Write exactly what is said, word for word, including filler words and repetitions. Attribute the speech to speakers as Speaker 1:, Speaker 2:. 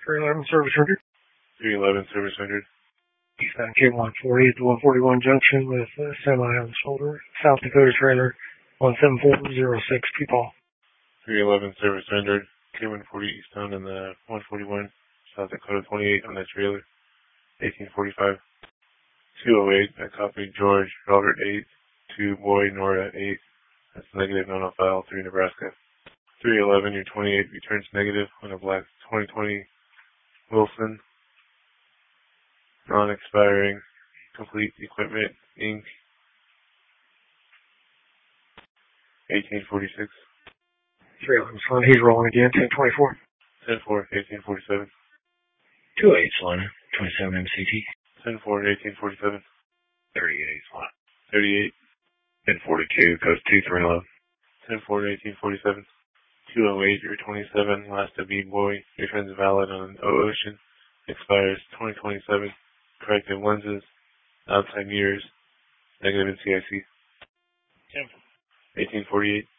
Speaker 1: three eleven service rendered.
Speaker 2: three eleven service rendered.
Speaker 1: Eastbound K one forty at the one forty-one junction with uh, semi on the shoulder. South Dakota trailer one seven four zero six Peepaw.
Speaker 2: three eleven service rendered. K one forty eastbound in the one forty-one. South Dakota twenty-eight on the trailer. eighteen forty-five. two oh eight. I copied George, Robert eight. two Boy, Nora eight. That's negative non file. three Nebraska. three eleven, your twenty-eight returns negative on a black twenty twenty Wilson. Non-expiring. Complete equipment. Incorporated. eighteen forty-six.
Speaker 1: three eleven Slun, he's rolling again. ten twenty-four.
Speaker 2: ten four, eighteen forty-seven.
Speaker 1: two eight Slun, twenty-seven M C T.
Speaker 2: ten four, eighteen forty-seven.
Speaker 1: thirty-eight Slun.
Speaker 2: thirty-eight.
Speaker 1: ten forty-two, goes two three eleven.
Speaker 2: ten four, eighteen forty-seven. two oh eight, your twenty-seven, last of B-Boy, returns valid on Ocean, expires twenty twenty-seven, corrective lenses, outside mirrors, negative in C I C. eighteen forty-eight.